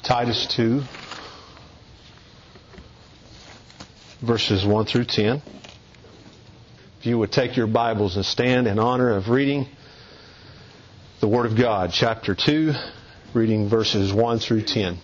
Titus 2, verses 1 through 10. If you would take your Bibles and stand in honor of reading the Word of God, chapter 2, reading verses 1 through 10.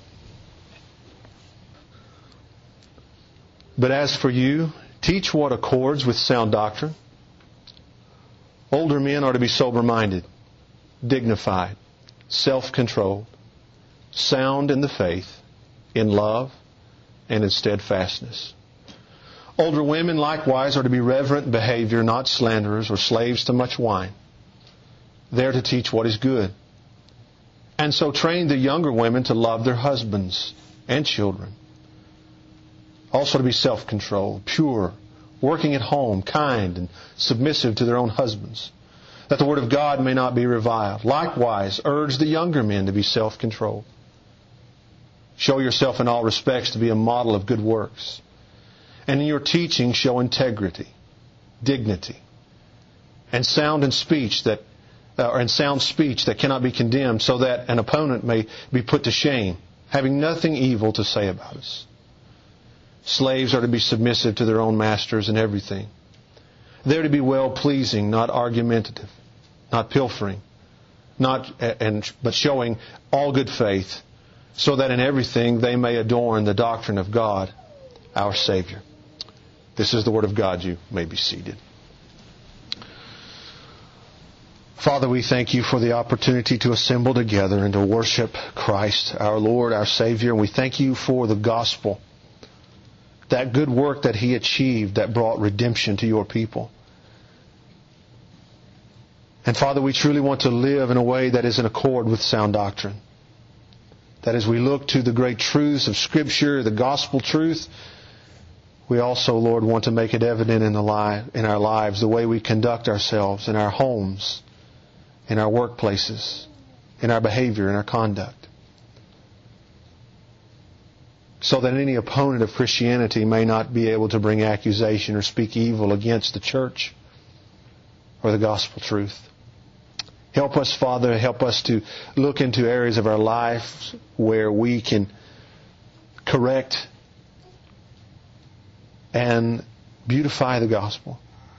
But as for you, teach what accords with sound doctrine. Older men are to be sober-minded, dignified, self-controlled, sound in the faith, in love, and in steadfastness. Older women likewise are to be reverent in behavior, not slanderers or slaves to much wine. They are to teach what is good. And so train the younger women to love their husbands and children. Also to be self-controlled, pure, working at home, kind, and submissive to their own husbands, that the Word of God may not be reviled. Likewise, urge the younger men to be self-controlled. Show yourself in all respects to be a model of good works. And in your teaching, show integrity, dignity, and sound speech that cannot be condemned, so that an opponent may be put to shame, having nothing evil to say about us. Slaves are to be submissive to their own masters in everything. They are to be well-pleasing, not argumentative, not pilfering, but showing all good faith, so that in everything they may adorn the doctrine of God, our Savior. This is the Word of God. You may be seated. Father, we thank You for the opportunity to assemble together and to worship Christ, our Lord, our Savior. And we thank You for the gospel, that good work that He achieved that brought redemption to Your people. And Father, we truly want to live in a way that is in accord with sound doctrine. That as we look to the great truths of Scripture, the gospel truth, we also, Lord, want to make it evident in our lives, the way we conduct ourselves in our homes, in our workplaces, in our behavior, in our conduct. So that any opponent of Christianity may not be able to bring accusation or speak evil against the church or the gospel truth. Help us, Father, help us to look into areas of our life where we can correct and beautify the gospel.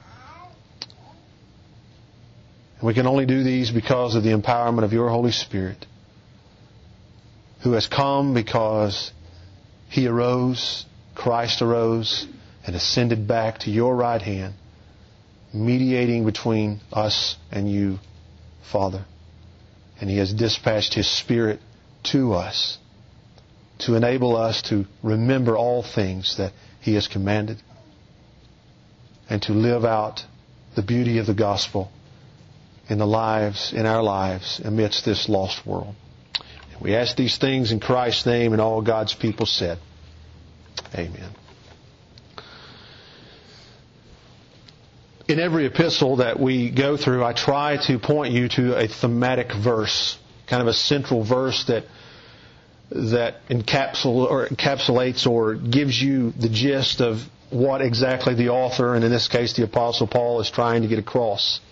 And we can only do these because of the empowerment of Your Holy Spirit, who has come because He arose, Christ arose, and ascended back to Your right hand, mediating between us and You, Father. And He has dispatched His Spirit to us to enable us to remember all things that He has commanded and to live out the beauty of the gospel in our lives amidst this lost world. We ask these things in Christ's name, and all God's people said, Amen. In every epistle that we go through, I try to point you to a thematic verse, kind of a central verse that encapsulates or gives you the gist of what exactly the author, and in this case the Apostle Paul, is trying to get across.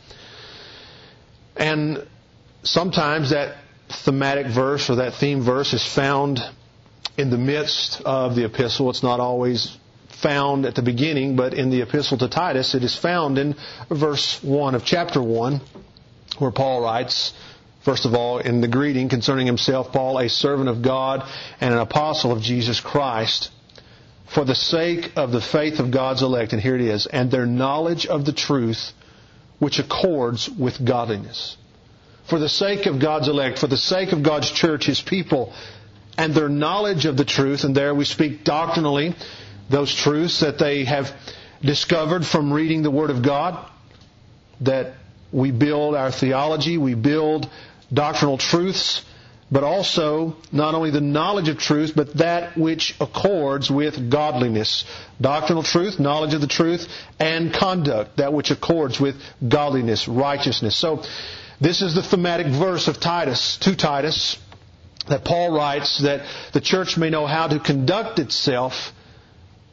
And sometimes that thematic verse or that theme verse is found in the midst of the epistle. It's not always found at the beginning, but in the epistle to Titus, it is found in verse 1 of chapter 1, where Paul writes, first of all, in the greeting concerning himself, Paul, a servant of God and an apostle of Jesus Christ, for the sake of the faith of God's elect, and here it is, and their knowledge of the truth which accords with godliness. For the sake of God's elect, for the sake of God's church, His people, and their knowledge of the truth, and there we speak doctrinally, those truths that they have discovered from reading the Word of God, that we build our theology, we build doctrinal truths, but also not only the knowledge of truth, but that which accords with godliness. Doctrinal truth, knowledge of the truth, and conduct, that which accords with godliness, righteousness. So this is the thematic verse of Titus, to Titus, that Paul writes that the church may know how to conduct itself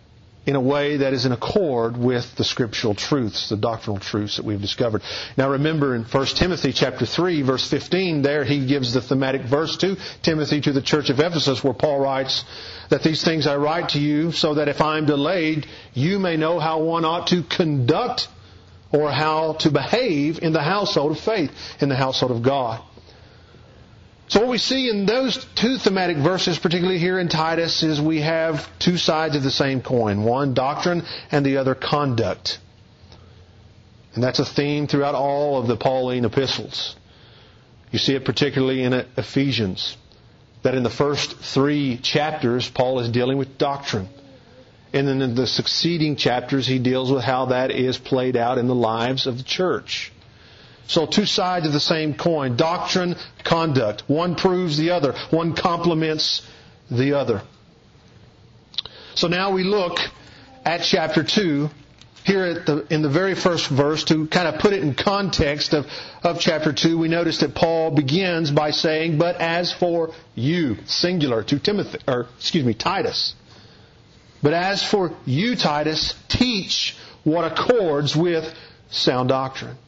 in a way that is in accord with the scriptural truths, the doctrinal truths that we've discovered. Now remember in 1 Timothy chapter 3, verse 15, there he gives the thematic verse to Timothy, to the church of Ephesus, where Paul writes that these things I write to you so that if I am delayed, you may know how one ought to conduct or how to behave in the household of faith, in the household of God. So what we see in those two thematic verses, particularly here in Titus, is we have two sides of the same coin. One, doctrine, and the other, conduct. And that's a theme throughout all of the Pauline epistles. You see it particularly in Ephesians, that in the first 3 chapters, Paul is dealing with doctrine. And then in the succeeding chapters, he deals with how that is played out in the lives of the church. So two sides of the same coin. Doctrine, conduct. One proves the other. One complements the other. So now we look at chapter 2 here in the very first verse to kind of put it in context of chapter 2. We notice that Paul begins by saying, "But as for you," singular, to Titus. "But as for you, Titus, teach what accords with sound doctrine."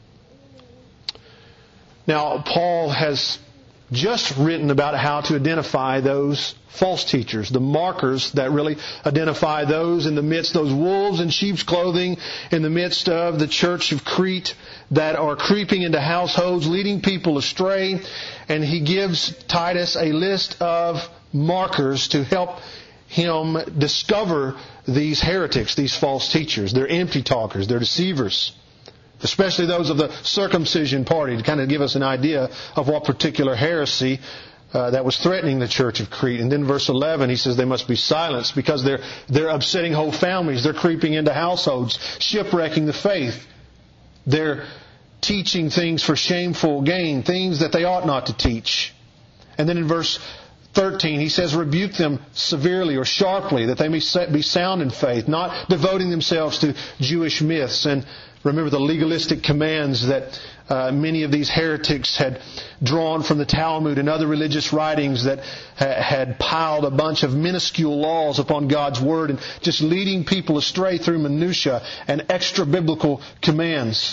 Now, Paul has just written about how to identify those false teachers, the markers that really identify those in the midst, those wolves in sheep's clothing in the midst of the church of Crete that are creeping into households, leading people astray. And he gives Titus a list of markers to help him discover these heretics, these false teachers. They're empty talkers, they're deceivers. Especially those of the circumcision party, to kind of give us an idea of what particular heresy that was threatening the church of Crete. And then verse 11, he says they must be silenced because they're upsetting whole families. They're creeping into households, shipwrecking the faith. They're teaching things for shameful gain, things that they ought not to teach. And then in verse 13, he says, rebuke them severely or sharply, that they may be sound in faith, not devoting themselves to Jewish myths. And remember the legalistic commands that many of these heretics had drawn from the Talmud and other religious writings that had piled a bunch of minuscule laws upon God's Word and just leading people astray through minutia and extra biblical commands.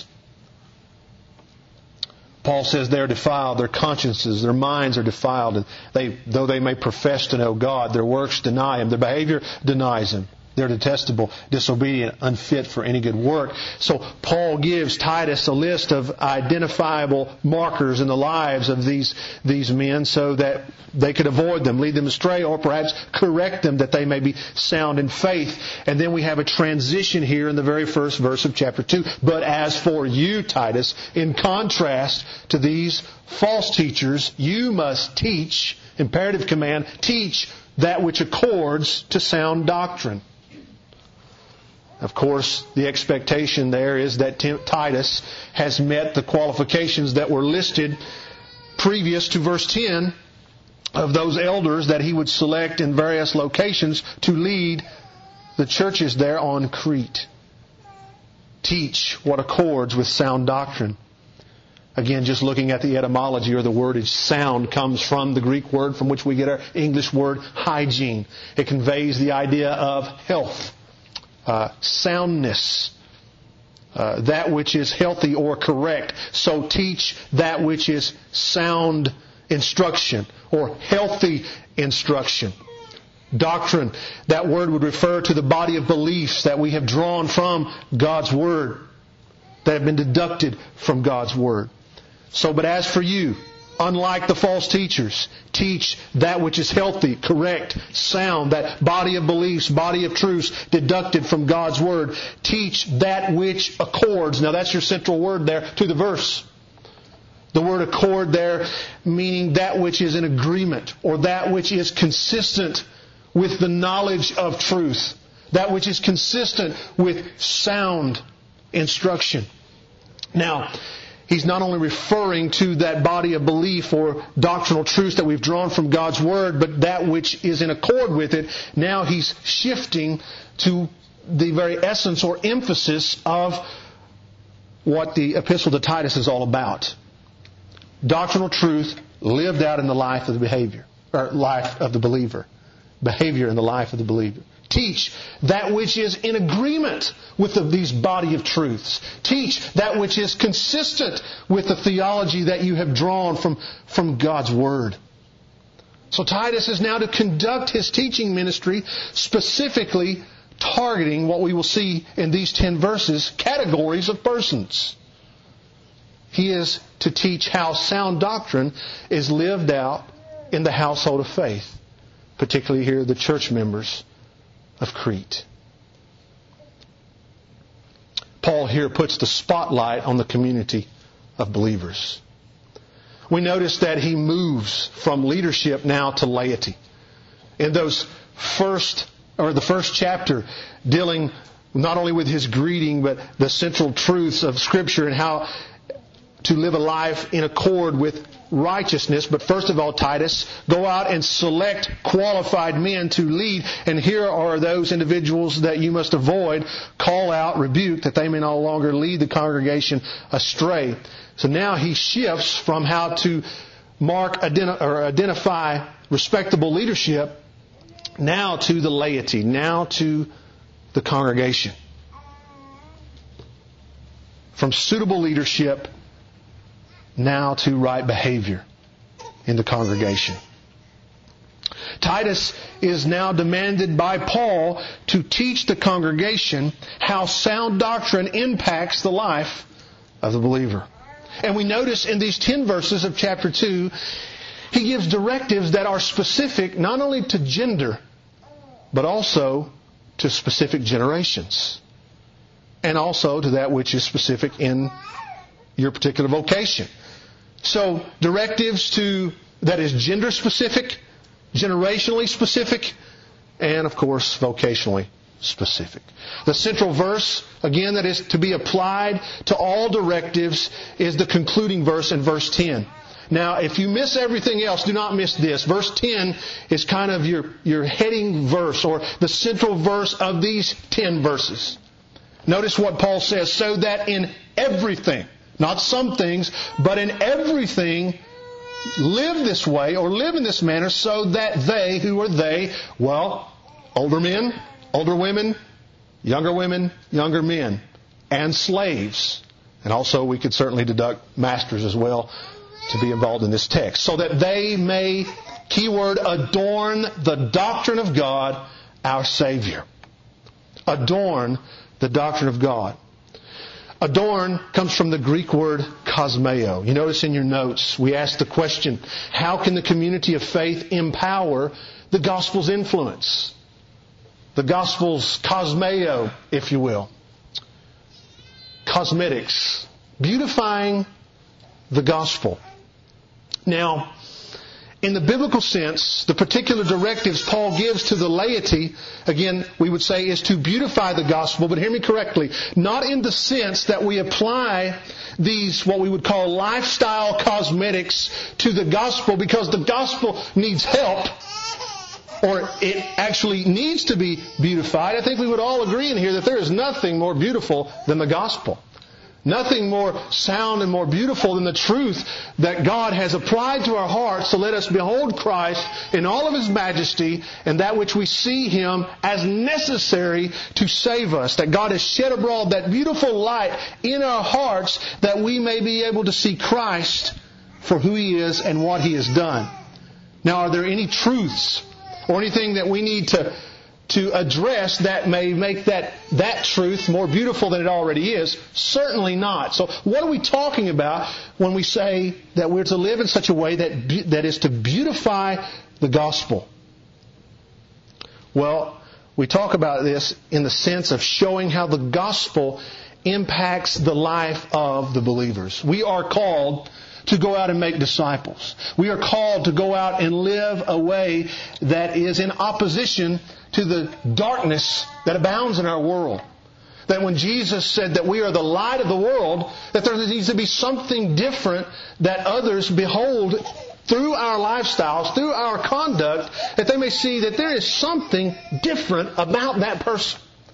Paul says they're defiled, their consciences, their minds are defiled, and though they may profess to know God, their works deny Him, their behavior denies Him. They're detestable, disobedient, unfit for any good work. So Paul gives Titus a list of identifiable markers in the lives of these men so that they could avoid them, lead them astray, or perhaps correct them that they may be sound in faith. And then we have a transition here in the very first verse of chapter 2. But as for you, Titus, in contrast to these false teachers, you must teach, imperative command, teach that which accords to sound doctrine. Of course, the expectation there is that Titus has met the qualifications that were listed previous to verse 10 of those elders that he would select in various locations to lead the churches there on Crete. Teach what accords with sound doctrine. Again, just looking at the etymology or the wordage, sound comes from the Greek word from which we get our English word hygiene. It conveys the idea of health. Soundness, that which is healthy or correct. So teach that which is sound instruction or healthy instruction. Doctrine, that word would refer to the body of beliefs that we have drawn from God's Word, that have been deducted from God's Word. So, but as for you, unlike the false teachers, teach that which is healthy, correct, sound, that body of beliefs, body of truths deducted from God's Word. Teach that which accords. Now that's your central word there to the verse. The word accord there meaning that which is in agreement or that which is consistent with the knowledge of truth. That which is consistent with sound instruction. Now, he's not only referring to that body of belief or doctrinal truths that we've drawn from God's Word, but that which is in accord with it. Now he's shifting to the very essence or emphasis of what the Epistle to Titus is all about. Doctrinal truth lived out in the life of the behavior, or life of the believer. behavior in the life of the believer. Teach that which is in agreement with these body of truths. Teach that which is consistent with the theology that you have drawn from God's Word. So Titus is now to conduct his teaching ministry, specifically targeting what we will see in these 10 verses, categories of persons. He is to teach how sound doctrine is lived out in the household of faith, particularly here the church members of Crete. Paul here puts the spotlight on the community of believers. We notice that he moves from leadership now to laity. In the first chapter, dealing not only with his greeting, but the central truths of Scripture and how to live a life in accord with righteousness. But first of all, Titus, go out and select qualified men to lead. And here are those individuals that you must avoid. Call out, rebuke, that they may no longer lead the astray. So now he shifts from how to identify respectable leadership now to the laity, now to the congregation. From suitable leadership now to right behavior in the congregation. Titus is now demanded by Paul to teach the congregation how sound doctrine impacts the life of the believer. And we notice in these 10 verses of chapter 2, he gives directives that are specific not only to gender, but also to specific generations. And also to that which is specific in your particular vocation. So, directives that is gender specific, generationally specific, and of course, vocationally specific. The central verse, again, that is to be applied to all directives is the concluding verse in verse 10. Now, if you miss everything else, do not miss this. Verse 10 is kind of your heading verse, or the central verse of these 10 verses. Notice what Paul says, so that in everything, not some things, but in everything, live this way or live in this manner so that they, who are they? Well, older men, older women, younger men, and slaves. And also we could certainly deduct masters as well to be involved in this text. So that they may, keyword, adorn the doctrine of God, our Savior. Adorn the doctrine of God. Adorn comes from the Greek word kosmeo. You notice in your notes, we asked the question, how can the community of faith empower the gospel's influence? The gospel's kosmeo, if you will. Cosmetics. Beautifying the gospel. Now, in the biblical sense, the particular directives Paul gives to the laity, again, we would say is to beautify the gospel, but hear me correctly, not in the sense that we apply these, what we would call lifestyle cosmetics to the gospel because the gospel needs help, or it actually needs to be beautified. I think we would all agree in here that there is nothing more beautiful than the gospel. Nothing more sound and more beautiful than the truth that God has applied to our hearts to let us behold Christ in all of His majesty and that which we see Him as necessary to save us. That God has shed abroad that beautiful light in our hearts that we may be able to see Christ for who He is and what He has done. Now, are there any truths or anything that we need to address that may make that truth more beautiful than it already is? Certainly not. So what are we talking about when we say that we're to live in such a way that is to beautify the gospel? Well, we talk about this in the sense of showing how the gospel impacts the life of the believers. We are called to go out and make disciples. We are called to go out and live a way that is in opposition to the darkness that abounds in our world. That when Jesus said that we are the light of the world, that there needs to be something different that others behold through our lifestyles, through our conduct, that they may see that there is something different about that person.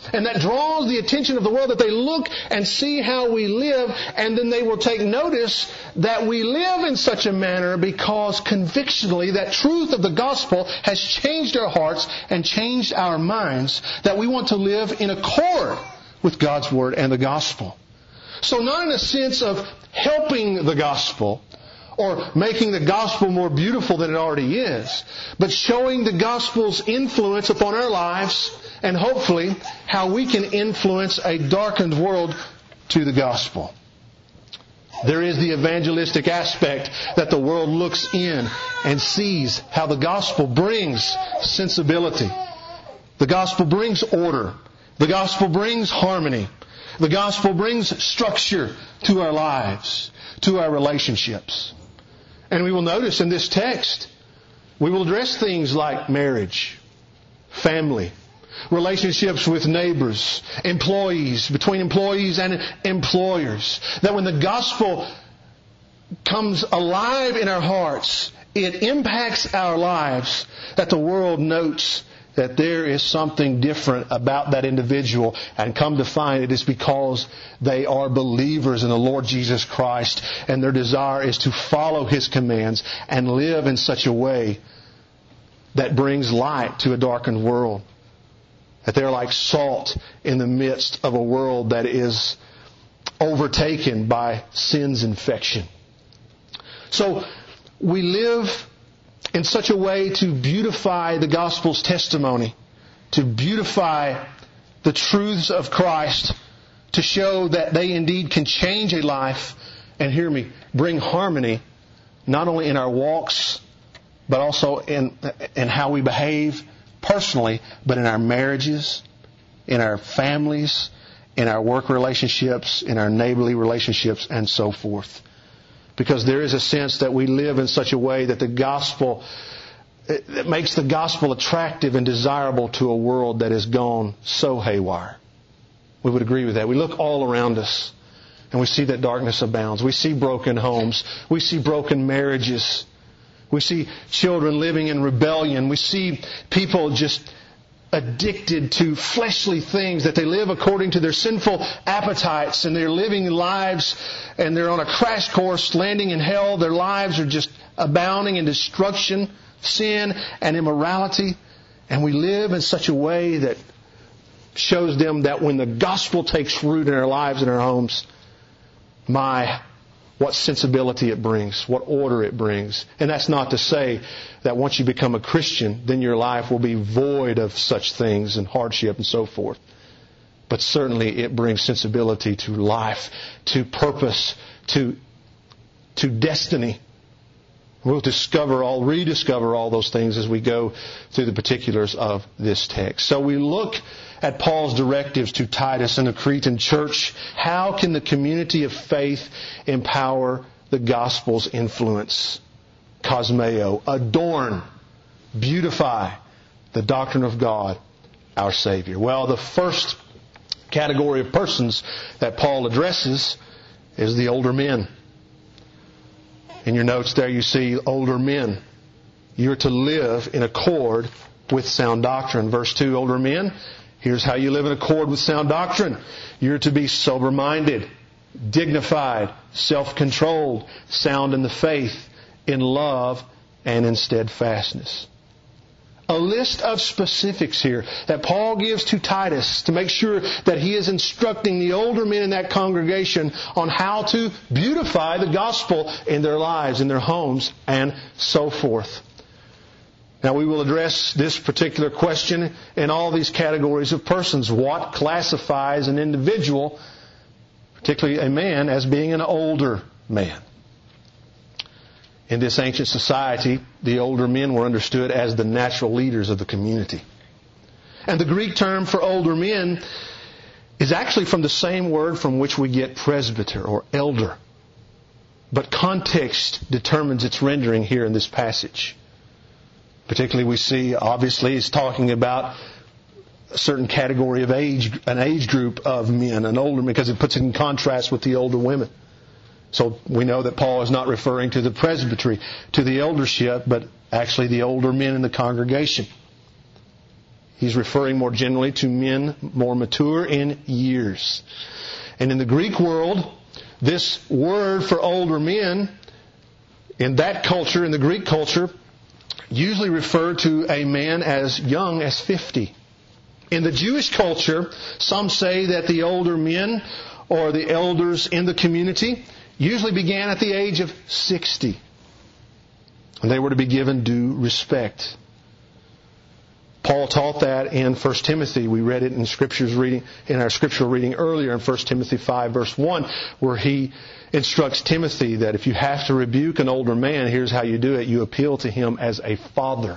And that draws the attention of the world, that they look and see how we live, and then they will take notice that we live in such a manner because convictionally that truth of the gospel has changed our hearts and changed our minds, that we want to live in accord with God's Word and the gospel. So not in a sense of helping the gospel or making the gospel more beautiful than it already is, but showing the gospel's influence upon our lives, and hopefully how we can influence a darkened world to the gospel. There is the evangelistic aspect that the world looks in and sees how the gospel brings sensibility. The gospel brings order. The gospel brings harmony. The gospel brings structure to our lives, to our relationships. And we will notice in this text, we will address things like marriage, family, relationships with neighbors, employees, between employees and employers. That when the gospel comes alive in our hearts, it impacts our lives, that the world notes that there is something different about that individual, and come to find it is because they are believers in the Lord Jesus Christ, and their desire is to follow His commands and live in such a way that brings light to a darkened world. That they're like salt in the midst of a world that is overtaken by sin's infection. So we live in such a way to beautify the gospel's testimony, to beautify the truths of Christ, to show that they indeed can change a life, and hear me, bring harmony, not only in our walks, but also in how we behave personally, but in our marriages, in our families, in our work relationships, in our neighborly relationships, and so forth. Because there is a sense that we live in such a way that the gospel, it makes the gospel attractive and desirable to a world that has gone so haywire. We would agree with that. We look all around us and we see that darkness abounds. We see broken homes. We see broken marriages. We see children living in rebellion. We see people just addicted to fleshly things, that they live according to their sinful appetites, and they're living lives and they're on a crash course landing in hell. Their lives are just abounding in destruction, sin, and immorality. And we live in such a way that shows them that when the gospel takes root in our lives and our homes, what sensibility it brings, what order it brings. And that's not to say that once you become a Christian, then your life will be void of such things and hardship and so forth. But certainly it brings sensibility to life, to purpose, to destiny. We'll rediscover all those things as we go through the particulars of this text. So we look at Paul's directives to Titus and the Cretan church. How can the community of faith empower the gospel's influence? Cosmeo, adorn, beautify the doctrine of God, our Savior. Well, the first category of persons that Paul addresses is the older men. In your notes there you see older men. You're to live in accord with sound doctrine. Verse 2, older men, here's how you live in accord with sound doctrine. You're to be sober-minded, dignified, self-controlled, sound in the faith, in love, and in steadfastness. A list of specifics here that Paul gives to Titus to make sure that he is instructing the older men in that congregation on how to beautify the gospel in their lives, in their homes, and so forth. Now we will address this particular question in all these categories of persons. What classifies an individual, particularly a man, as being an older man? In this ancient society, the older men were understood as the natural leaders of the community. And the Greek term for older men is actually from the same word from which we get presbyter or elder. But context determines its rendering here in this passage. Particularly we see, obviously, it's talking about a certain category of age, an age group of men, an older man, because it puts it in contrast with the older women. So we know that Paul is not referring to the presbytery, to the eldership, but actually the older men in the congregation. He's referring more generally to men more mature in years. And in the Greek world, this word for older men, in that culture, in the Greek culture, usually referred to a man as young as 50. In the Jewish culture, some say that the older men or the elders in the community usually began at the age of 60. And they were to be given due respect. Paul taught that in 1 Timothy. We read it in our scriptural reading earlier in 1 Timothy 5 verse 1, where he instructs Timothy that if you have to rebuke an older man, here's how you do it. You appeal to him as a father.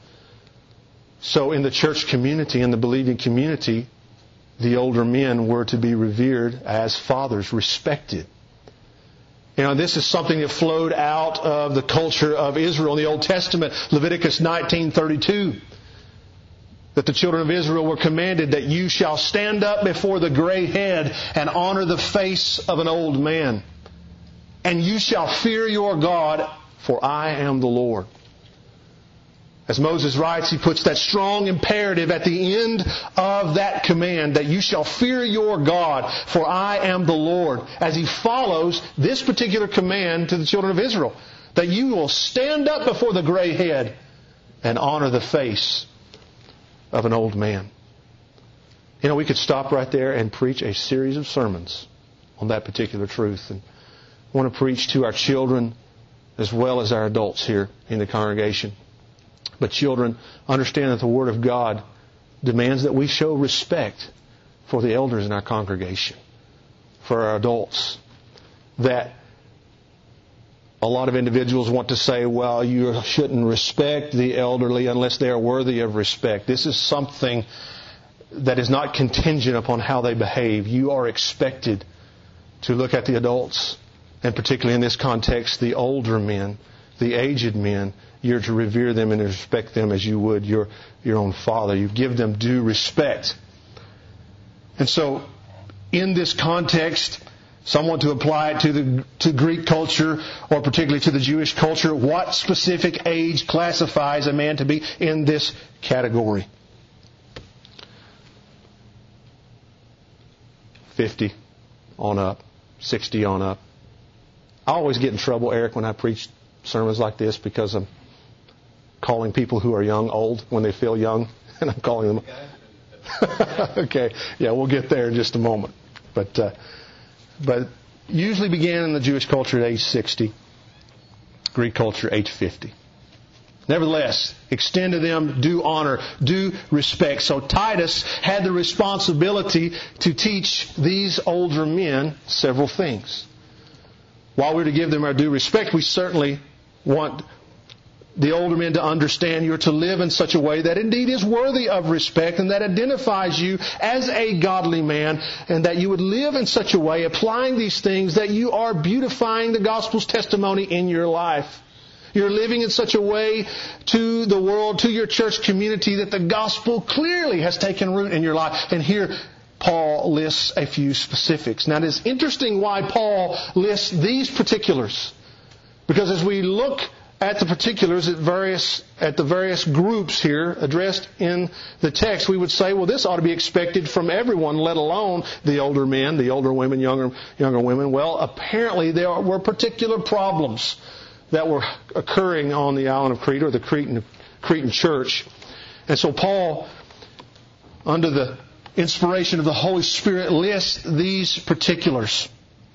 So in the church community, in the believing community, the older men were to be revered as fathers, respected. This is something that flowed out of the culture of Israel in the Old Testament. Leviticus 19:32. That the children of Israel were commanded that you shall stand up before the gray head and honor the face of an old man. And you shall fear your God, for I am the Lord. As Moses writes, he puts that strong imperative at the end of that command that you shall fear your God, for I am the Lord. As he follows this particular command to the children of Israel, that you will stand up before the gray head and honor the face of an old man. We could stop right there and preach a series of sermons on that particular truth. And I want to preach to our children as well as our adults here in the congregation. But children, understand that the Word of God demands that we show respect for the elders in our congregation, for our adults. That a lot of individuals want to say, well, you shouldn't respect the elderly unless they are worthy of respect. This is something that is not contingent upon how they behave. You are expected to look at the adults, and particularly in this context, the older men, the aged men. You're to revere them and respect them as you would your own father. You give them due respect. And so, in this context, some want to apply it to Greek culture, or particularly to the Jewish culture. What specific age classifies a man to be in this category? 50 on up, 60 on up. I always get in trouble, Eric, when I preach sermons like this because I'm calling people who are young old when they feel young, and I'm calling them. Okay, yeah, we'll get there in just a moment. But usually began in the Jewish culture at age 60, Greek culture age 50. Nevertheless, extend to them due honor, due respect. So Titus had the responsibility to teach these older men several things. While we're to give them our due respect, we certainly want the older men to understand you're to live in such a way that indeed is worthy of respect and that identifies you as a godly man, and that you would live in such a way, applying these things, that you are beautifying the gospel's testimony in your life. You're living in such a way to the world, to your church community, that the gospel clearly has taken root in your life. And here Paul lists a few specifics. Now it is interesting why Paul lists these particulars, because as we look at the particulars at the various groups here addressed in the text, we would say, well, this ought to be expected from everyone, let alone the older men, the older women, younger women. Well, apparently there were particular problems that were occurring on the island of Crete, or the Cretan church. And so Paul, under the inspiration of the Holy Spirit, lists these particulars.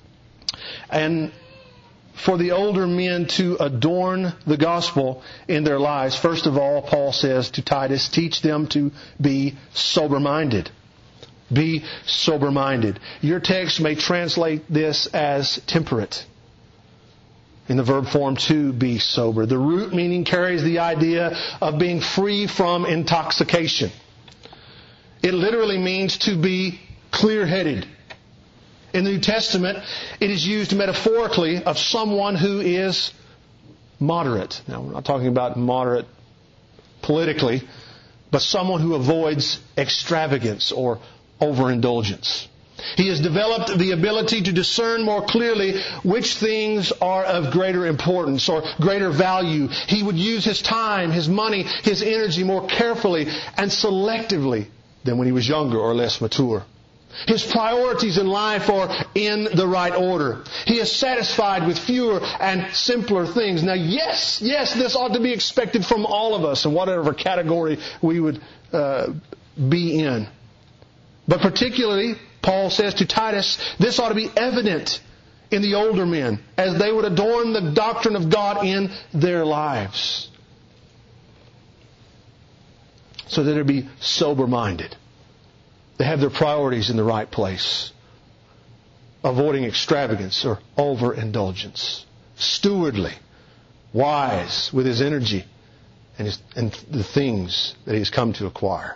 And for the older men to adorn the gospel in their lives, first of all, Paul says to Titus, teach them to be sober-minded. Be sober-minded. Your text may translate this as temperate, in the verb form to be sober. The root meaning carries the idea of being free from intoxication. It literally means to be clear-headed. In the New Testament, it is used metaphorically of someone who is moderate. Now, we're not talking about moderate politically, but someone who avoids extravagance or overindulgence. He has developed the ability to discern more clearly which things are of greater importance or greater value. He would use his time, his money, his energy more carefully and selectively than when he was younger or less mature. His priorities in life are in the right order. He is satisfied with fewer and simpler things. Now, yes, this ought to be expected from all of us in whatever category we would be in. But particularly, Paul says to Titus, this ought to be evident in the older men as they would adorn the doctrine of God in their lives. So that they be sober-minded. They have their priorities in the right place. Avoiding extravagance or overindulgence. Stewardly. Wise with his energy and the things that he has come to acquire.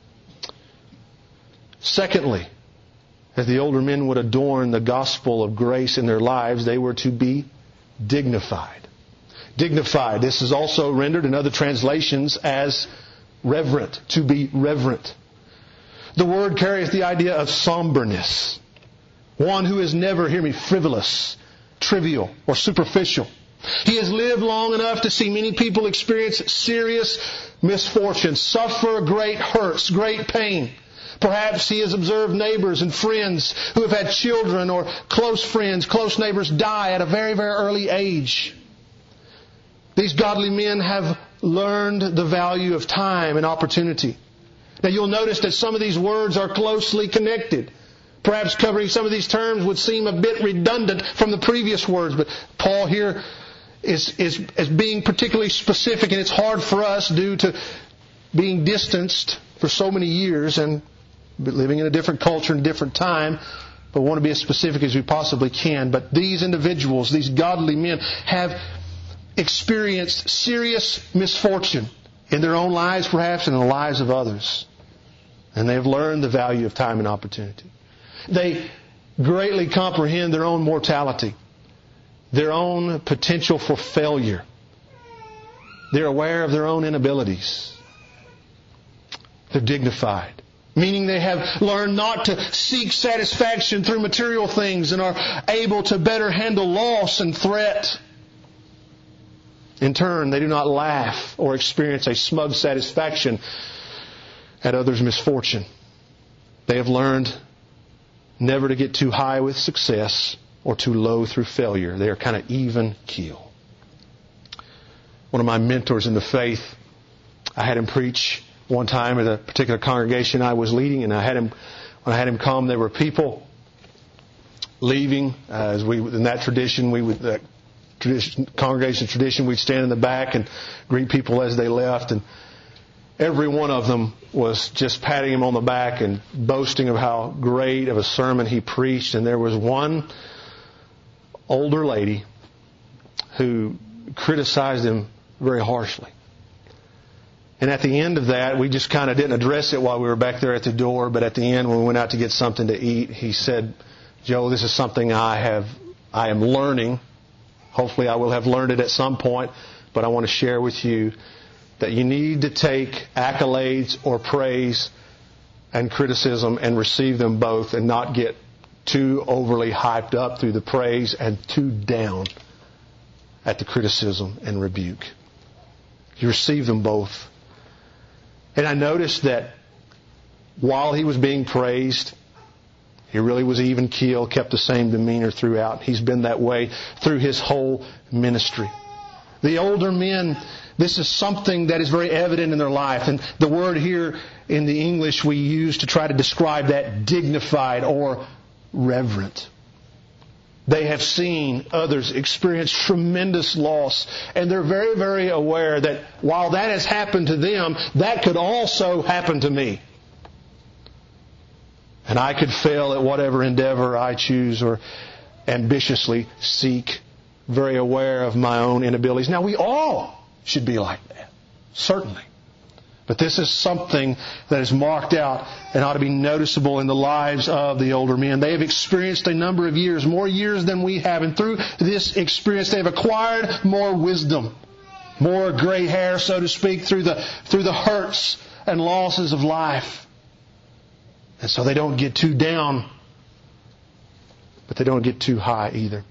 Secondly, as the older men would adorn the gospel of grace in their lives, they were to be dignified. Dignified. This is also rendered in other translations as reverent. To be reverent. The word carries the idea of somberness. One who is never, hear me, frivolous, trivial, or superficial. He has lived long enough to see many people experience serious misfortune, suffer great hurts, great pain. Perhaps he has observed neighbors and friends who have had children or close friends, close neighbors die at a very, very early age. These godly men have learned the value of time and opportunity. Now you'll notice that some of these words are closely connected. Perhaps covering some of these terms would seem a bit redundant from the previous words, but Paul here is being particularly specific, and it's hard for us due to being distanced for so many years and living in a different culture and a different time, but we want to be as specific as we possibly can. But these individuals, these godly men, have experienced serious misfortune in their own lives perhaps and in the lives of others. And they have learned the value of time and opportunity. They greatly comprehend their own mortality, their own potential for failure. They're aware of their own inabilities. They're dignified. Meaning they have learned not to seek satisfaction through material things and are able to better handle loss and threat. In turn, they do not laugh or experience a smug satisfaction at others' misfortune. They have learned never to get too high with success or too low through failure. They are kind of even keel. One of my mentors in the faith, I had him preach one time at a particular congregation I was leading, and when I had him come, there were people leaving. As we, in that tradition, congregation tradition, we'd stand in the back and greet people as they left, and every one of them was just patting him on the back and boasting of how great of a sermon he preached. And there was one older lady who criticized him very harshly. And at the end of that, we just kind of didn't address it while we were back there at the door, but at the end when we went out to get something to eat, he said, "Joe, this is something I am learning. Hopefully I will have learned it at some point, but I want to share with you that you need to take accolades or praise and criticism and receive them both and not get too overly hyped up through the praise and too down at the criticism and rebuke. You receive them both." And I noticed that while he was being praised, he really was even keel, kept the same demeanor throughout. He's been that way through his whole ministry. The older men, this is something that is very evident in their life. And the word here in the English we use to try to describe that, dignified or reverent. They have seen others experience tremendous loss, and they're very, very aware that while that has happened to them, that could also happen to me. And I could fail at whatever endeavor I choose or ambitiously seek, very aware of my own inabilities. Now, we all should be like that, certainly. But this is something that is marked out and ought to be noticeable in the lives of the older men. They have experienced a number of years, more years than we have. And through this experience, they have acquired more wisdom, more gray hair, so to speak, through the hurts and losses of life. And so they don't get too down but they don't get too high either.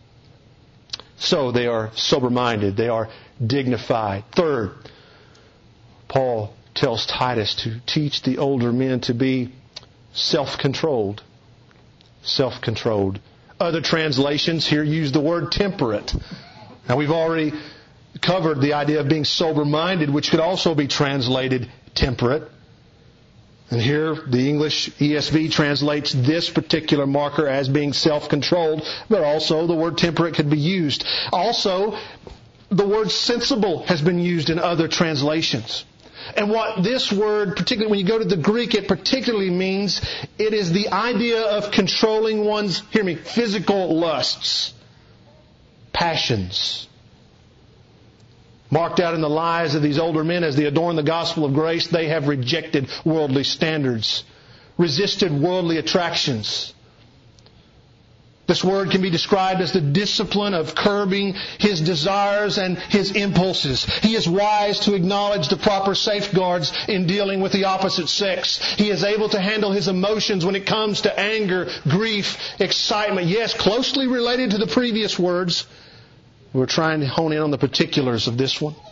So they are sober-minded. They are dignified. Third, Paul tells Titus to teach the older men to be self-controlled. Self-controlled. Other translations here use the word temperate. Now we've already covered the idea of being sober-minded, which could also be translated temperate. And here the English ESV translates this particular marker as being self-controlled, but also the word temperate could be used. Also, the word sensible has been used in other translations. And what this word, particularly when you go to the Greek, it particularly means, it is the idea of controlling one's, hear me, physical lusts, passions. Marked out in the lives of these older men as they adorn the gospel of grace, they have rejected worldly standards, resisted worldly attractions. This word can be described as the discipline of curbing his desires and his impulses. He is wise to acknowledge the proper safeguards in dealing with the opposite sex. He is able to handle his emotions when it comes to anger, grief, excitement. Yes, closely related to the previous words. We're trying to hone in on the particulars of this one.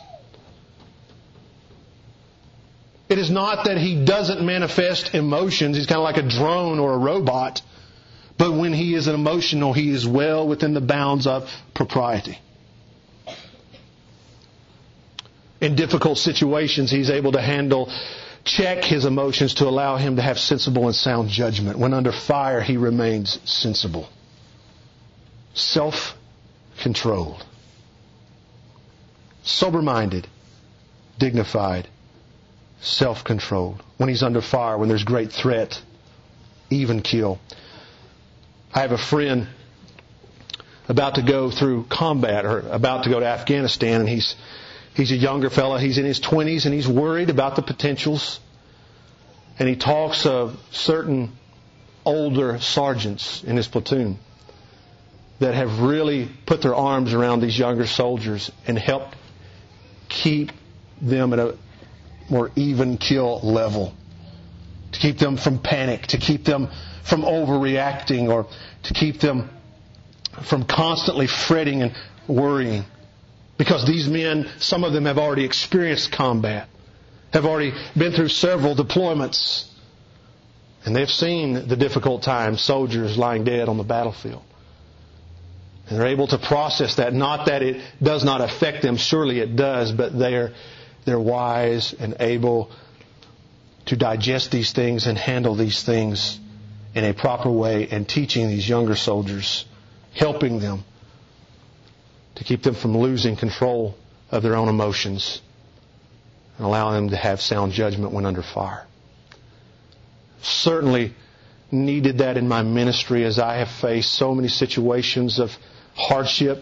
It is not that he doesn't manifest emotions. He's kind of like a drone or a robot. But when he is emotional, he is well within the bounds of propriety. In difficult situations, he's able to check his emotions to allow him to have sensible and sound judgment. When under fire, he remains sensible. Self-controlled. Sober-minded. Dignified. Self-controlled. When he's under fire, when there's great threat, even kill. I have a friend about to go through combat, or about to go to Afghanistan, and he's a younger fellow. He's in his 20s, and he's worried about the potentials. And he talks of certain older sergeants in his platoon that have really put their arms around these younger soldiers and helped keep them at a more even kill level. To keep them from panic, to keep them from overreacting, or to keep them from constantly fretting and worrying. Because these men, some of them have already experienced combat, have already been through several deployments, and they've seen the difficult times, soldiers lying dead on the battlefield. And they're able to process that. Not that it does not affect them, surely it does, but they're wise and able to digest these things and handle these things in a proper way, and teaching these younger soldiers, helping them to keep them from losing control of their own emotions and allowing them to have sound judgment when under fire. Certainly needed that in my ministry, as I have faced so many situations of hardship,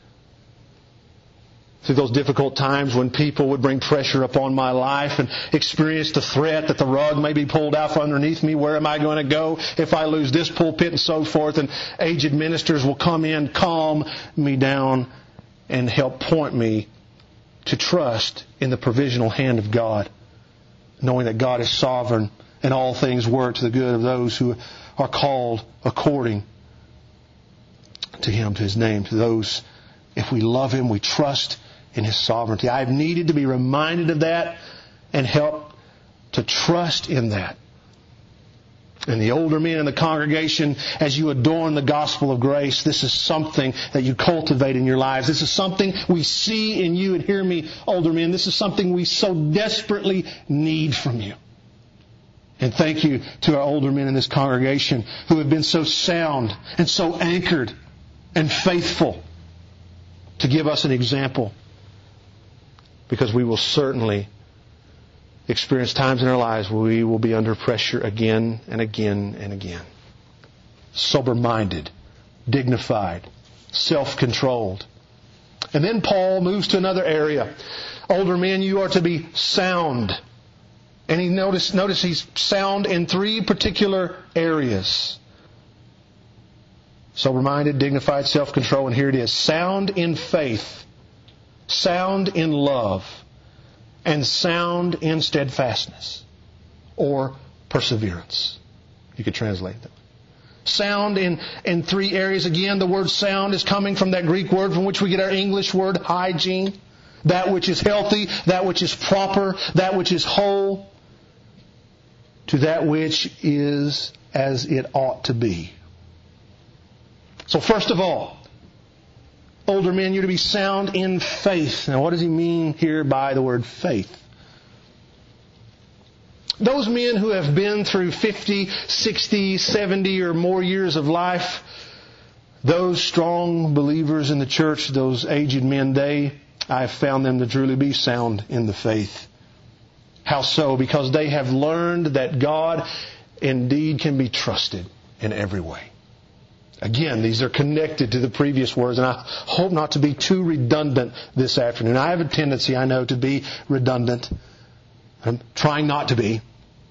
through those difficult times when people would bring pressure upon my life and experience the threat that the rug may be pulled out from underneath me. Where am I going to go if I lose this pulpit, and so forth? And aged ministers will come in, calm me down, and help point me to trust in the provisional hand of God, knowing that God is sovereign and all things work to the good of those who are called according to Him, to His name, to those, if we love Him, we trust in His sovereignty. I've needed to be reminded of that and help to trust in that. And the older men in the congregation, as you adorn the gospel of grace, this is something that you cultivate in your lives. This is something we see in you. And hear me, older men, this is something we so desperately need from you. And thank you to our older men in this congregation who have been so sound and so anchored and faithful to give us an example. Because we will certainly experience times in our lives where we will be under pressure again and again and again. Sober-minded, dignified, self-controlled. And then Paul moves to another area. Older men, you are to be sound. And he notice he's sound in three particular areas. Sober-minded, dignified, self-control. And here it is. Sound in faith. Sound in love, and sound in steadfastness, or perseverance. You could translate that. Sound in three areas. Again, the word sound is coming from that Greek word from which we get our English word hygiene. That which is healthy, that which is proper, that which is whole, to that which is as it ought to be. So first of all, older men, you're to be sound in faith. Now what does he mean here by the word faith? Those men who have been through 50, 60, 70 or more years of life, those strong believers in the church, those aged men, I have found them to truly be sound in the faith. How so? Because they have learned that God indeed can be trusted in every way. Again, these are connected to the previous words, and I hope not to be too redundant this afternoon. I have a tendency, I know, to be redundant. I'm trying not to be.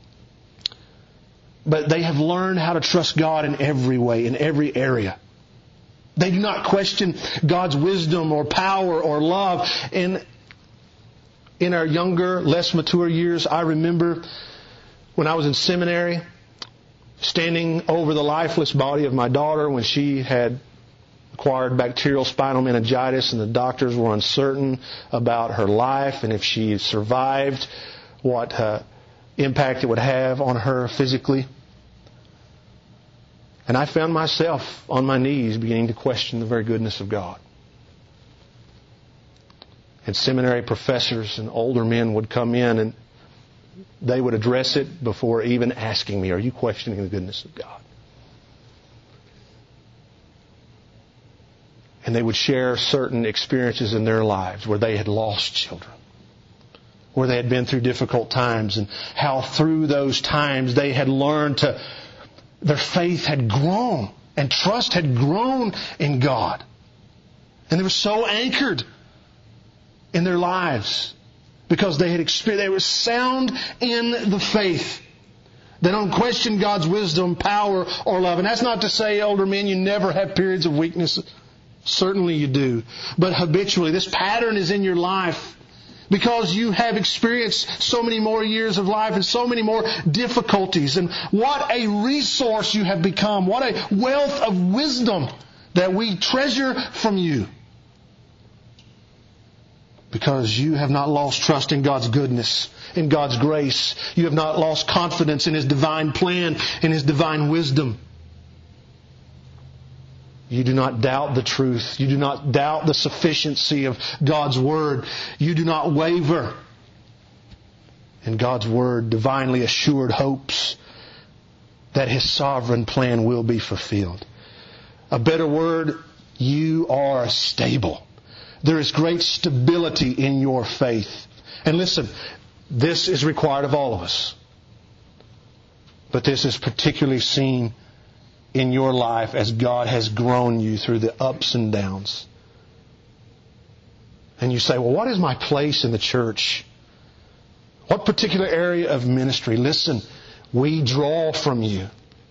But they have learned how to trust God in every way, in every area. They do not question God's wisdom or power or love. In our younger, less mature years, I remember when I was in seminary, standing over the lifeless body of my daughter when she had acquired bacterial spinal meningitis and the doctors were uncertain about her life and if she survived, what impact it would have on her physically. And I found myself on my knees beginning to question the very goodness of God. And seminary professors and older men would come in and they would address it before even asking me, are you questioning the goodness of God? And they would share certain experiences in their lives where they had lost children, where they had been through difficult times, and how through those times they had learned their faith had grown and trust had grown in God. And they were so anchored in their lives because they were sound in the faith. They don't question God's wisdom, power, or love. And that's not to say, older men, you never have periods of weakness. Certainly you do. But habitually, this pattern is in your life because you have experienced so many more years of life and so many more difficulties. And what a resource you have become. What a wealth of wisdom that we treasure from you. Because you have not lost trust in God's goodness, in God's grace. You have not lost confidence in His divine plan, in His divine wisdom. You do not doubt the truth. You do not doubt the sufficiency of God's Word. You do not waver in God's Word, divinely assured hopes that His sovereign plan will be fulfilled. A better word, you are stable. There is great stability in your faith. And listen, this is required of all of us. But this is particularly seen in your life as God has grown you through the ups and downs. And you say, well, what is my place in the church? What particular area of ministry? Listen, we draw from you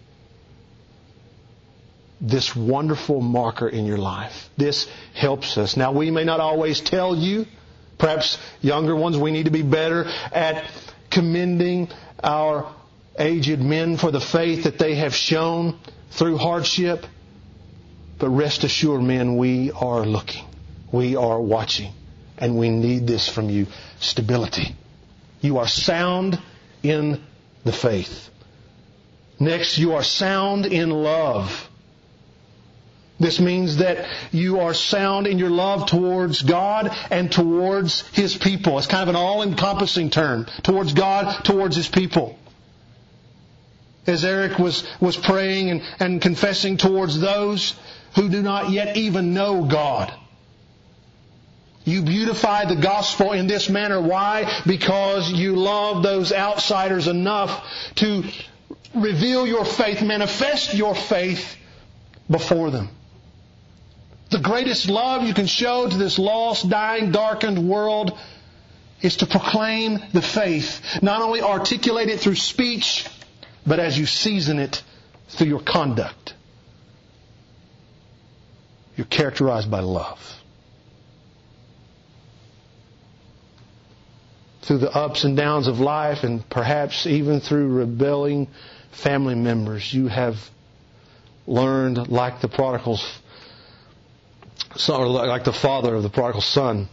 this wonderful marker in your life. This helps us. Now, we may not always tell you. Perhaps younger ones, we need to be better at commending our aged men for the faith that they have shown through hardship. But rest assured, men, we are looking. We are watching. And we need this from you. Stability. You are sound in the faith. Next, you are sound in love. This means that you are sound in your love towards God and towards His people. It's kind of an all-encompassing term. Towards God, towards His people. As Eric was praying and confessing towards those who do not yet even know God. You beautify the gospel in this manner. Why? Because you love those outsiders enough to reveal your faith, manifest your faith before them. The greatest love you can show to this lost, dying, darkened world is to proclaim the faith. Not only articulate it through speech, but as you season it through your conduct. You're characterized by love. Through the ups and downs of life, and perhaps even through rebelling family members, you have learned, like the prodigal's son, or like the father of the prodigal son,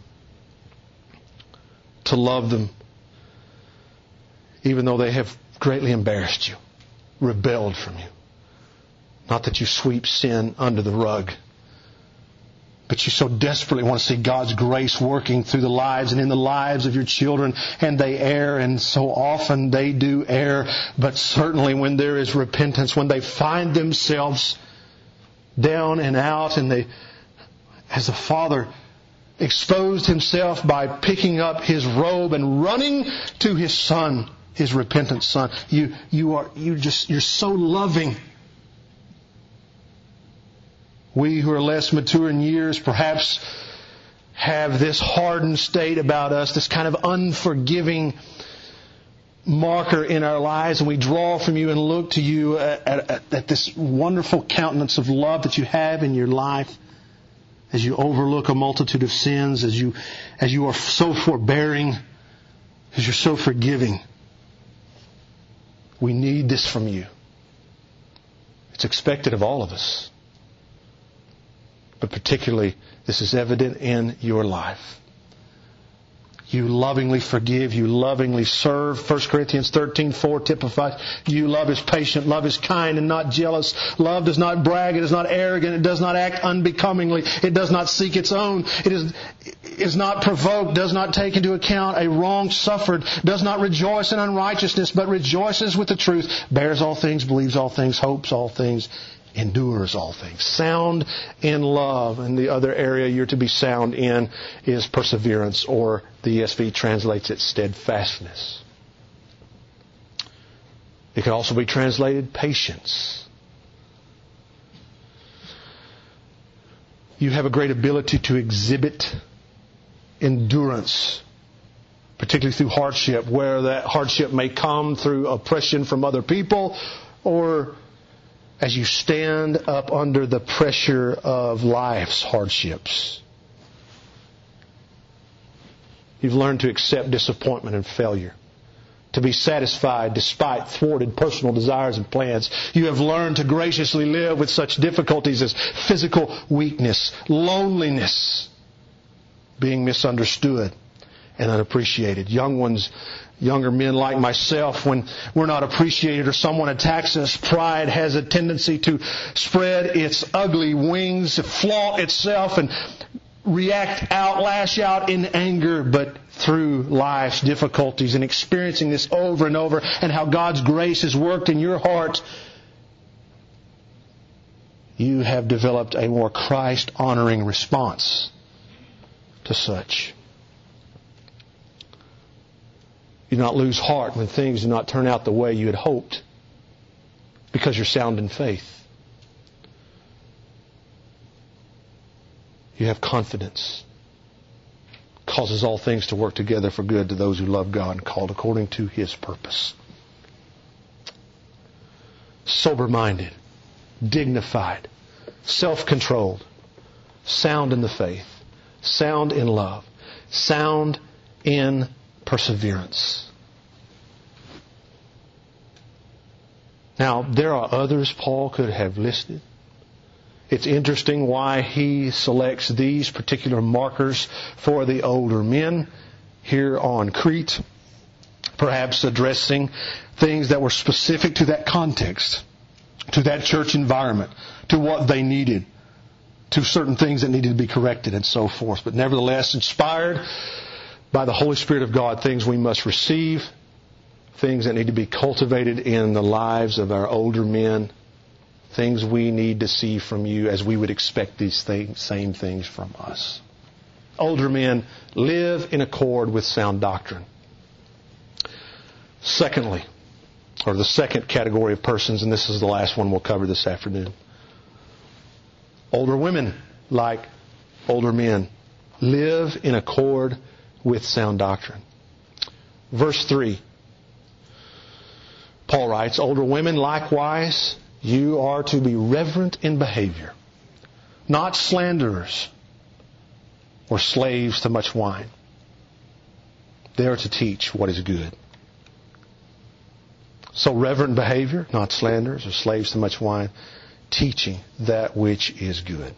to love them, even though they have greatly embarrassed you, rebelled from you. Not that you sweep sin under the rug, but you so desperately want to see God's grace working through the lives and in the lives of your children, and they err, and so often they do err. But certainly when there is repentance, when they find themselves down and out, and they, as the Father exposed Himself by picking up His robe and running to His Son, His repentant Son, you're so loving. We who are less mature in years perhaps have this hardened state about us, this kind of unforgiving marker in our lives, and we draw from you and look to you at this wonderful countenance of love that you have in your life, as you overlook a multitude of sins, as you are so forbearing, as you're so forgiving. We need this from you. It's expected of all of us. But particularly, this is evident in your life. You lovingly forgive. You lovingly serve. 1 Corinthians 13:4 typifies. You love is patient. Love is kind and not jealous. Love does not brag. It is not arrogant. It does not act unbecomingly. It does not seek its own. It is not provoked. Does not take into account a wrong suffered. Does not rejoice in unrighteousness, but rejoices with the truth. Bears all things. Believes all things. Hopes all things. Endures all things. Sound in love. And the other area you're to be sound in is perseverance, or the ESV translates it steadfastness. It can also be translated patience. You have a great ability to exhibit endurance, particularly through hardship, where that hardship may come through oppression from other people, or as you stand up under the pressure of life's hardships. You've learned to accept disappointment and failure, to be satisfied despite thwarted personal desires and plans. You have learned to graciously live with such difficulties as physical weakness, loneliness, being misunderstood and unappreciated. Younger men like myself, when we're not appreciated or someone attacks us, pride has a tendency to spread its ugly wings, flaunt itself, and lash out in anger. But through life's difficulties and experiencing this over and over, and how God's grace has worked in your heart, you have developed a more Christ-honoring response to such. You do not lose heart when things do not turn out the way you had hoped, because you're sound in faith. You have confidence. Causes all things to work together for good to those who love God and called according to His purpose. Sober-minded, dignified, self-controlled, sound in the faith, sound in love, sound in perseverance. Now, there are others Paul could have listed. It's interesting why he selects these particular markers for the older men here on Crete, perhaps addressing things that were specific to that context, to that church environment, to what they needed, to certain things that needed to be corrected and so forth. But nevertheless, inspired by the Holy Spirit of God, things we must receive, things that need to be cultivated in the lives of our older men, things we need to see from you as we would expect these same things from us. Older men, live in accord with sound doctrine. Secondly, or the second category of persons, and this is the last one we'll cover this afternoon. Older women, like older men, live in accord with sound doctrine. Verse 3, Paul writes, older women likewise, you are to be reverent in behavior, not slanderers or slaves to much wine. They are to teach what is good. So reverent behavior, not slanderers or slaves to much wine. teaching that which is good.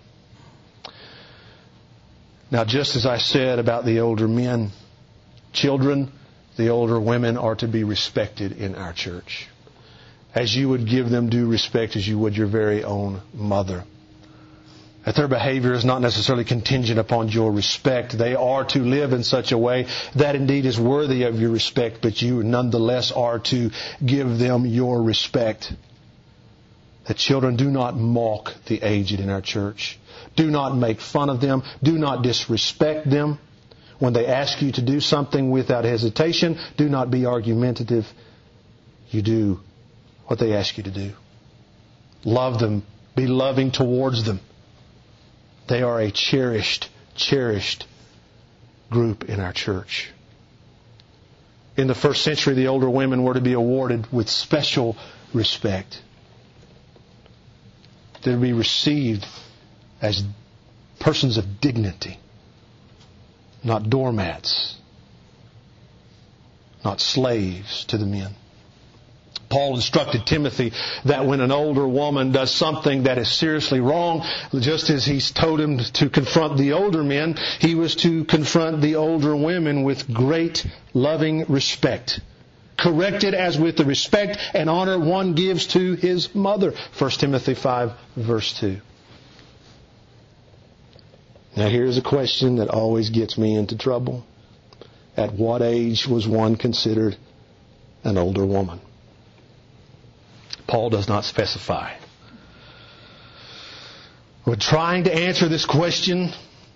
Now, just as I said about the older men, children, the older women are to be respected in our church, as you would give them due respect as you would your very own mother. That their behavior is not necessarily contingent upon your respect. They are to live in such a way that indeed is worthy of your respect, but you nonetheless are to give them your respect. That children do not mock the aged in our church. Do not make fun of them. Do not disrespect them. When they ask you to do something without hesitation, do not be argumentative. You do what they ask you to do. Love them. Be loving towards them. They are a cherished group in our church. In the first century, the older women were to be awarded with special respect. They would be received as persons of dignity, not doormats, not slaves to the men. Paul instructed Timothy that when an older woman does something that is seriously wrong, just as he's told him to confront the older men, he was to confront the older women with great loving respect. Corrected as with the respect and honor one gives to his mother. 1 Timothy 5 verse 2. Now here's a question that always gets me into trouble. At what age was one considered an older woman? Paul does not specify. We're trying to answer this question.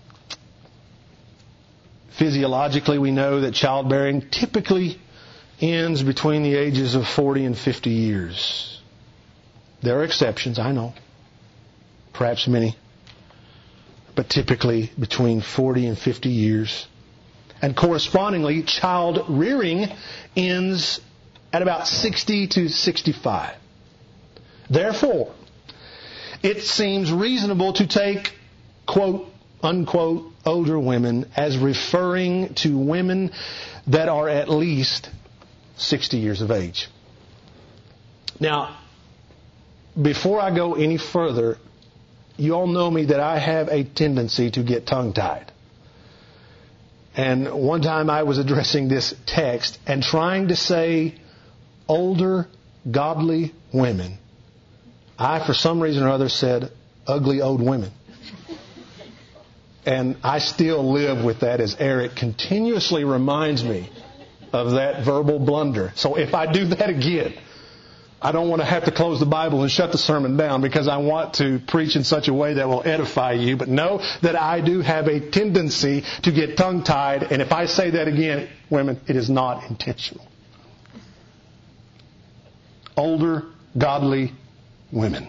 Physiologically, we know that childbearing typically ends between the ages of 40 and 50 years. There are exceptions, I know. Perhaps many. But typically between 40 and 50 years. And correspondingly, child rearing ends at about 60 to 65. Therefore, it seems reasonable to take, quote, unquote, older women as referring to women that are at least 60 years of age. Now, before I go any further, you all know me that I have a tendency to get tongue-tied. And one time I was addressing this text and trying to say older, godly women. I, for some reason or other, said ugly old women. And I still live with that as Eric continuously reminds me of that verbal blunder. So if I do that again, I don't want to have to close the Bible and shut the sermon down because I want to preach in such a way that will edify you. But know that I do have a tendency to get tongue-tied. And if I say that again, women, it is not intentional. Older, godly women.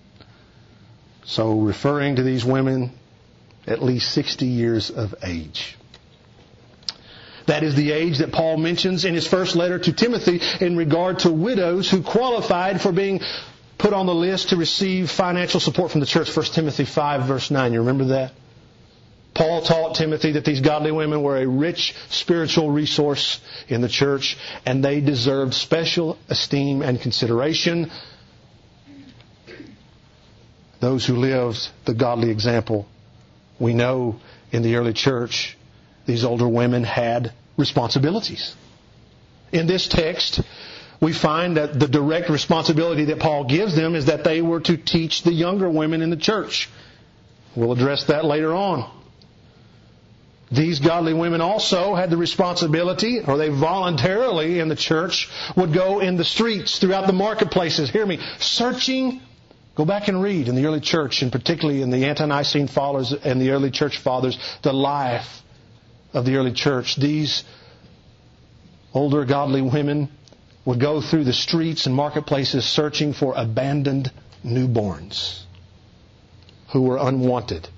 So referring to these women, at least 60 years of age. That is the age that Paul mentions in his first letter to Timothy in regard to widows who qualified for being put on the list to receive financial support from the church. 1 Timothy 5 verse 9. You remember that? Paul taught Timothy that these godly women were a rich spiritual resource in the church and they deserved special esteem and consideration. Those who lived the godly example, we know in the early church, these older women had responsibilities. In this text, we find that the direct responsibility that Paul gives them is that they were to teach the younger women in the church. We'll address that later on. These godly women also had the responsibility, or they voluntarily in the church would go in the streets throughout the marketplaces. Hear me, searching. Go back and read in the early church, and particularly in the Ante-Nicene fathers and the early church fathers, the life of the early church. These older godly women would go through the streets and marketplaces searching for abandoned newborns who were unwanted.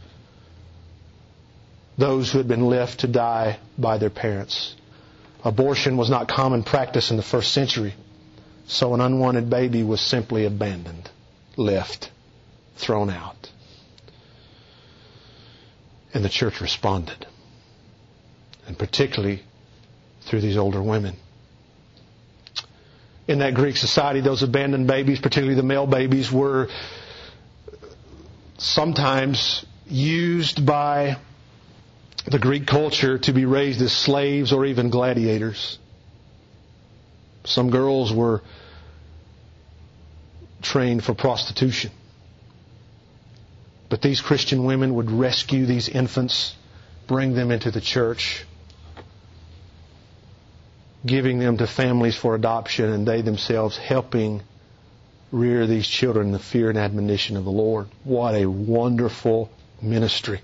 Those who had been left to die by their parents. Abortion was not common practice in the first century, so an unwanted baby was simply abandoned. Left, thrown out. And the church responded. And particularly through these older women. In that Greek society, those abandoned babies, particularly the male babies, were sometimes used by the Greek culture to be raised as slaves or even gladiators. Some girls were trained for prostitution. But these Christian women would rescue these infants, bring them into the church, giving them to families for adoption, and they themselves helping rear these children in the fear and admonition of the Lord. What a wonderful ministry.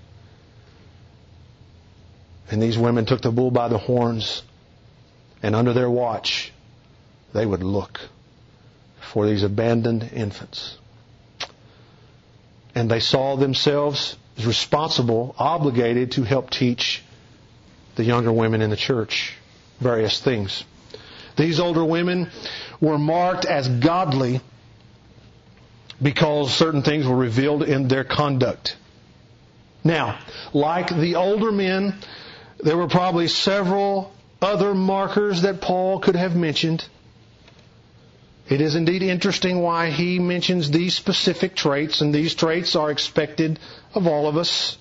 And these women took the bull by the horns, and under their watch, they would look for these abandoned infants. And they saw themselves as responsible, obligated to help teach the younger women in the church various things. These older women were marked as godly because certain things were revealed in their conduct. Now, like the older men, there were probably several other markers that Paul could have mentioned. It is indeed interesting why he mentions these specific traits, and these traits are expected of all of us.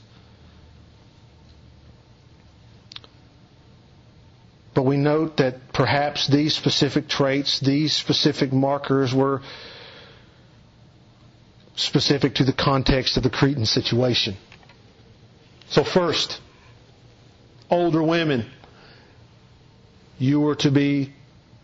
But we note that perhaps these specific traits, these specific markers were specific to the context of the Cretan situation. So first, older women, you are to be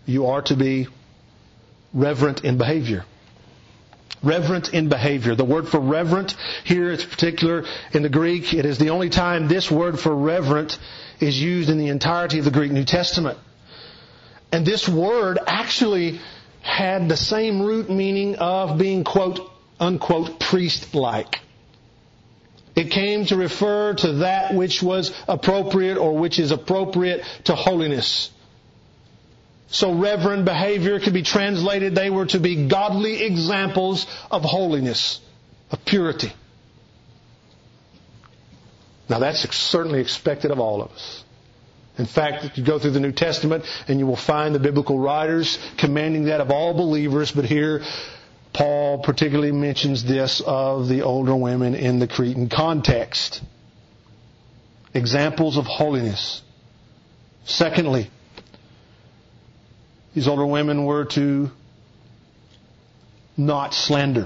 reverent in behavior. Reverent in behavior. The word for reverent here is particular in the Greek. It is the only time this word for reverent is used in the entirety of the Greek New Testament. And this word actually had the same root meaning of being, quote, unquote, priest-like. It came to refer to that which was appropriate or which is appropriate to holiness. So reverent behavior could be translated, they were to be godly examples of holiness, of purity. Now that's certainly expected of all of us. In fact, you go through the New Testament and you will find the biblical writers commanding that of all believers, but here Paul particularly mentions this of the older women in the Cretan context. Examples of holiness. Secondly, these older women were to not slander.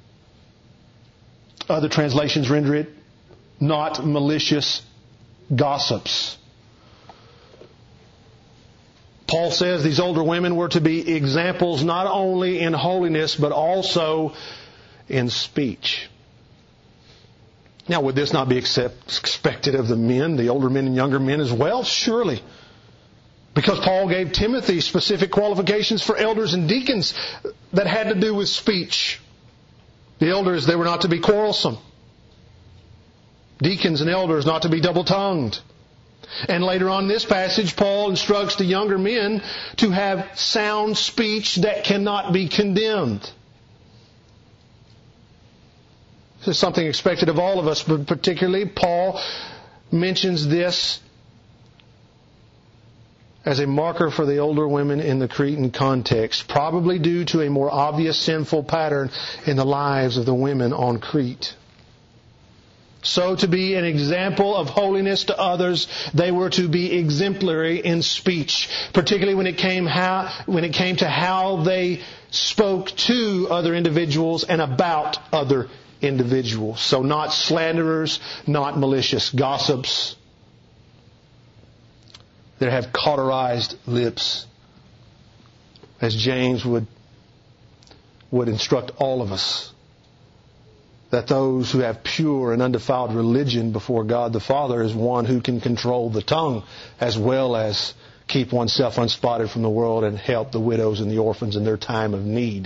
Other translations render it not malicious gossips. Paul says these older women were to be examples not only in holiness but also in speech. Now, would this not be expected of the men, the older men and younger men as well? Surely. Because Paul gave Timothy specific qualifications for elders and deacons that had to do with speech. The elders, they were not to be quarrelsome. Deacons and elders not to be double-tongued. And later on in this passage, Paul instructs the younger men to have sound speech that cannot be condemned. This is something expected of all of us, but particularly Paul mentions this as a marker for the older women in the Cretan context, probably due to a more obvious sinful pattern in the lives of the women on Crete. So to be an example of holiness to others, they were to be exemplary in speech, particularly when it came to how they spoke to other individuals and about other individuals. So not slanderers, not malicious gossips. That have cauterized lips, as James would instruct all of us, that those who have pure and undefiled religion before God the Father is one who can control the tongue as well as keep oneself unspotted from the world and help the widows and the orphans in their time of need.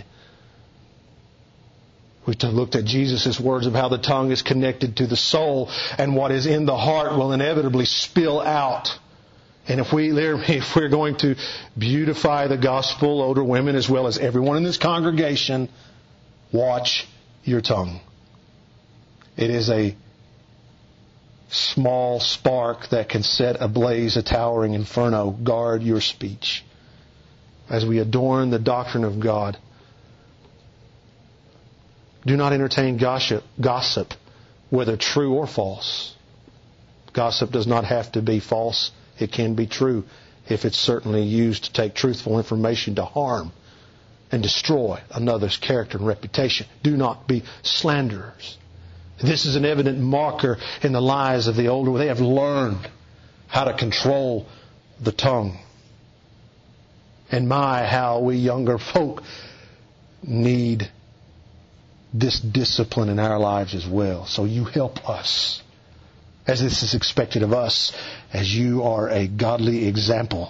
We've looked at Jesus' words of how the tongue is connected to the soul, and what is in the heart will inevitably spill out. And if we're going to beautify the gospel, older women as well as everyone in this congregation, watch your tongue. It is a small spark that can set ablaze a towering inferno. Guard your speech. As we adorn the doctrine of God, do not entertain gossip whether true or false. Gossip does not have to be false. It can be true if it's certainly used to take truthful information to harm and destroy another's character and reputation. Do not be slanderers. This is an evident marker in the lives of the older. They have learned how to control the tongue. And how we younger folk need this discipline in our lives as well. So you help us, as this is expected of us, as you are a godly example.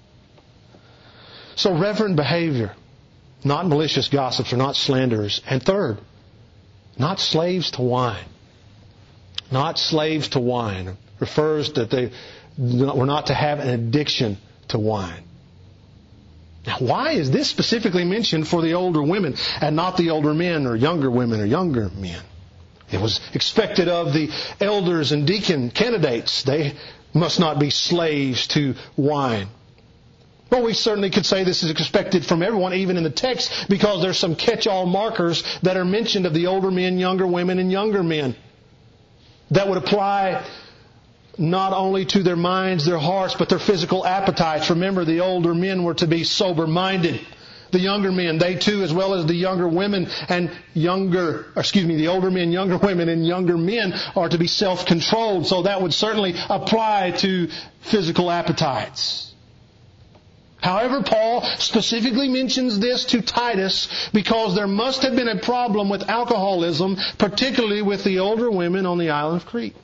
So reverent behavior, not malicious gossips or not slanderers. And third, not slaves to wine. Not slaves to wine. Refers that we're not to have an addiction to wine. Now, why is this specifically mentioned for the older women and not the older men or younger women or younger men? It was expected of the elders and deacon candidates. They must not be slaves to wine. Well, we certainly could say this is expected from everyone, even in the text, because there's some catch-all markers that are mentioned of the older men, younger women, and younger men that would apply not only to their minds, their hearts, but their physical appetites. Remember, the older men were to be sober-minded. The younger men, they too, as well as the younger women and the older men, younger women, and younger men are to be self-controlled. So that would certainly apply to physical appetites. However, Paul specifically mentions this to Titus because there must have been a problem with alcoholism, particularly with the older women on the island of Crete.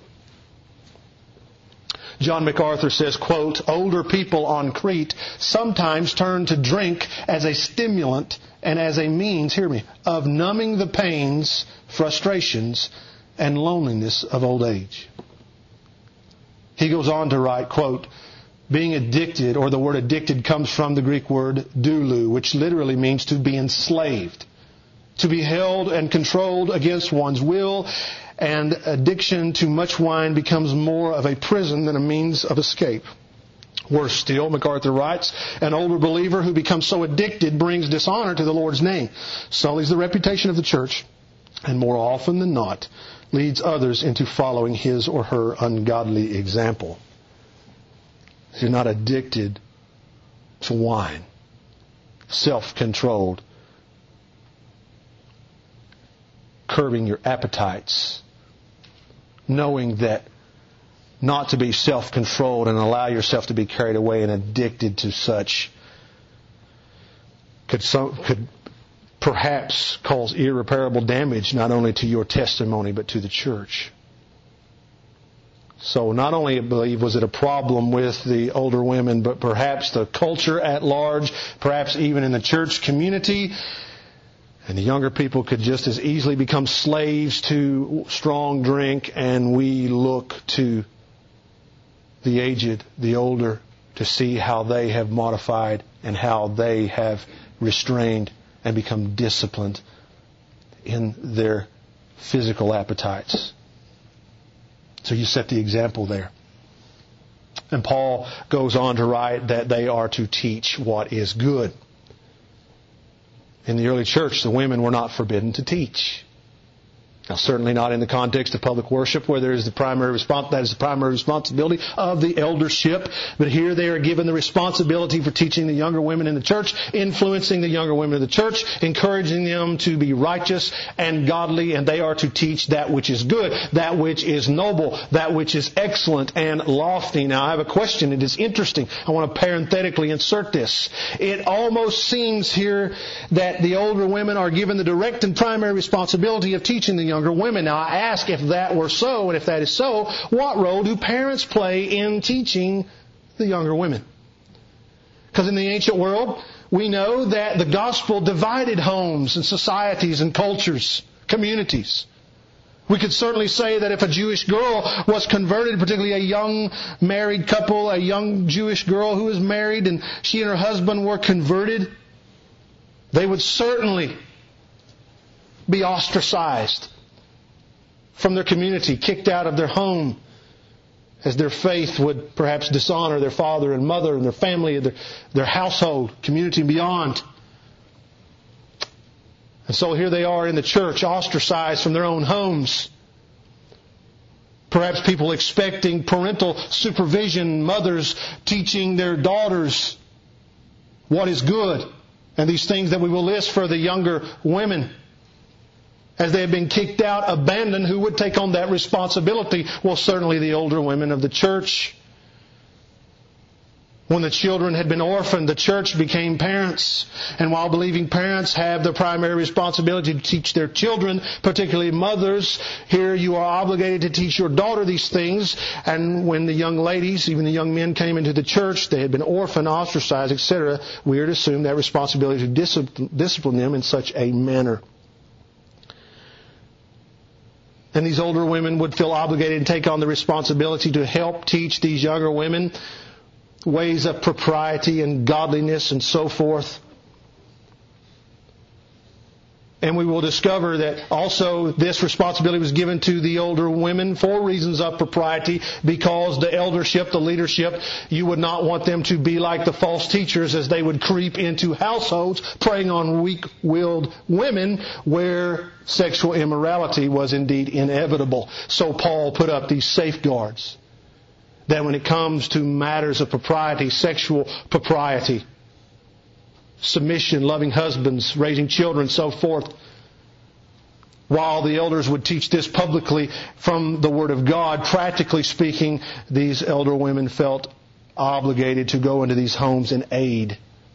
John MacArthur says, quote, older people on Crete sometimes turn to drink as a stimulant and as a means, hear me, of numbing the pains, frustrations, and loneliness of old age. He goes on to write, quote, being addicted, or the word addicted comes from the Greek word doulou, which literally means to be enslaved, to be held and controlled against one's will. And addiction to much wine becomes more of a prison than a means of escape. Worse still, MacArthur writes, an older believer who becomes so addicted brings dishonor to the Lord's name, sullies the reputation of the church, and more often than not, leads others into following his or her ungodly example. If you're not addicted to wine, self-controlled, curbing your appetites, knowing that not to be self-controlled and allow yourself to be carried away and addicted to such could perhaps cause irreparable damage not only to your testimony but to the church. So not only, I believe, was it a problem with the older women, but perhaps the culture at large, perhaps even in the church community. And the younger people could just as easily become slaves to strong drink, and we look to the aged, the older, to see how they have modified and how they have restrained and become disciplined in their physical appetites. So you set the example there. And Paul goes on to write that they are to teach what is good. In the early church, the women were not forbidden to teach. Now, certainly not in the context of public worship, where that is the primary responsibility of the eldership. But here they are given the responsibility for teaching the younger women in the church, influencing the younger women of the church, encouraging them to be righteous and godly, and they are to teach that which is good, that which is noble, that which is excellent and lofty. Now, I have a question. It is interesting. I want to parenthetically insert this. It almost seems here that the older women are given the direct and primary responsibility of teaching the younger women. Now, I ask, if that were so, and if that is so, what role do parents play in teaching the younger women? Because in the ancient world, we know that the gospel divided homes and societies and cultures, communities. We could certainly say that if a Jewish girl was converted, particularly a young married couple, a young Jewish girl who was married, and she and her husband were converted, they would certainly be ostracized from their community, kicked out of their home, as their faith would perhaps dishonor their father and mother and their family and their household, community and beyond. And so here they are in the church, ostracized from their own homes. Perhaps people expecting parental supervision, mothers teaching their daughters what is good, and these things that we will list for the younger women. As they have been kicked out, abandoned, who would take on that responsibility? Well, certainly the older women of the church. When the children had been orphaned, the church became parents. And while believing parents have the primary responsibility to teach their children, particularly mothers, here you are obligated to teach your daughter these things. And when the young ladies, even the young men, came into the church, they had been orphaned, ostracized, etc., we are to assume that responsibility to discipline them in such a manner. And these older women would feel obligated to take on the responsibility to help teach these younger women ways of propriety and godliness and so forth. And we will discover that also this responsibility was given to the older women for reasons of propriety, because the eldership, the leadership, you would not want them to be like the false teachers as they would creep into households preying on weak-willed women where sexual immorality was indeed inevitable. So Paul put up these safeguards that when it comes to matters of propriety, sexual propriety, submission, loving husbands, raising children, so forth, while the elders would teach this publicly from the Word of God, practically speaking, these elder women felt obligated to go into these homes and aid.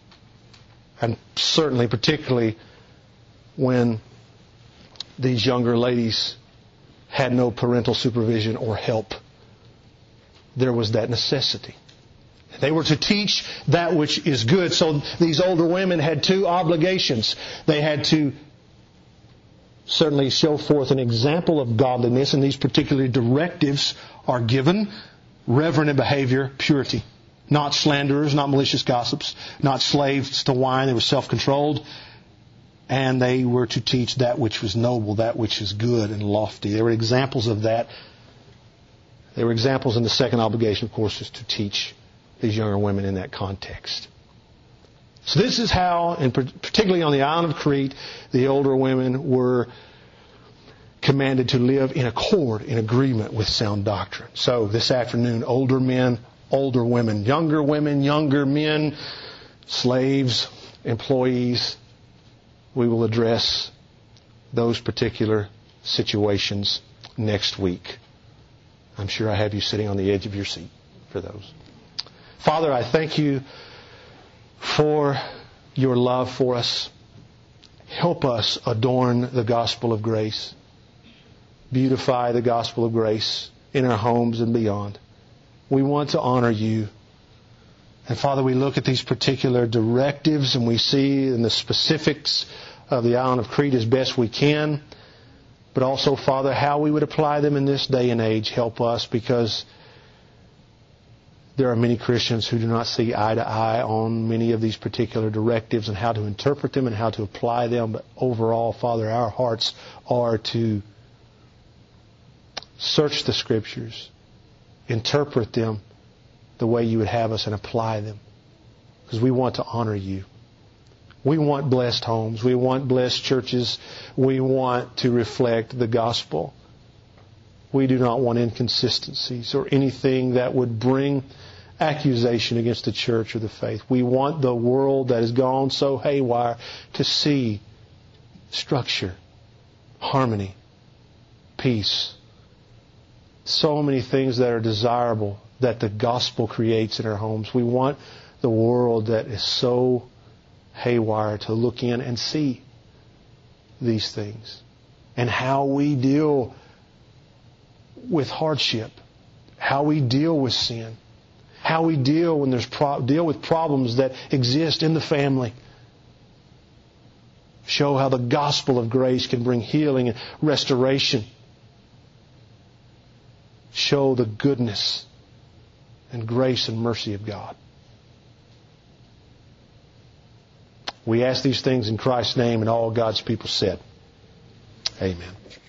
And certainly, particularly, when these younger ladies had no parental supervision or help, there was that necessity. They were to teach that which is good. So these older women had two obligations. They had to certainly show forth an example of godliness, and these particular directives are given: reverent in behavior, purity. Not slanderers, not malicious gossips, not slaves to wine. They were self-controlled. And they were to teach that which was noble, that which is good and lofty. There were examples of that. There were examples in the second obligation, of course, is to teach these younger women in that context. So this is how, and particularly on the island of Crete, the older women were commanded to live in accord, in agreement with sound doctrine. So this afternoon, older men, older women, younger men, slaves, employees, we will address those particular situations next week. I'm sure I have you sitting on the edge of your seat for those. Father, I thank you for your love for us. Help us adorn the gospel of grace. Beautify the gospel of grace in our homes and beyond. We want to honor you. And Father, we look at these particular directives and we see in the specifics of the island of Crete as best we can. But also, Father, how we would apply them in this day and age. Help us, because there are many Christians who do not see eye to eye on many of these particular directives and how to interpret them and how to apply them. But overall, Father, our hearts are to search the Scriptures, interpret them the way you would have us, and apply them. Because we want to honor you. We want blessed homes. We want blessed churches. We want to reflect the gospel. We do not want inconsistencies or anything that would bring accusation against the church or the faith. We want the world that has gone so haywire to see structure, harmony, peace. So many things that are desirable that the gospel creates in our homes. We want the world that is so haywire to look in and see these things and how we deal with hardship, how we deal with sin, how we deal when there's deal with problems that exist in the family. Show how the gospel of grace can bring healing and restoration. Show the goodness and grace and mercy of God. We ask these things in Christ's name, and all God's people said, Amen.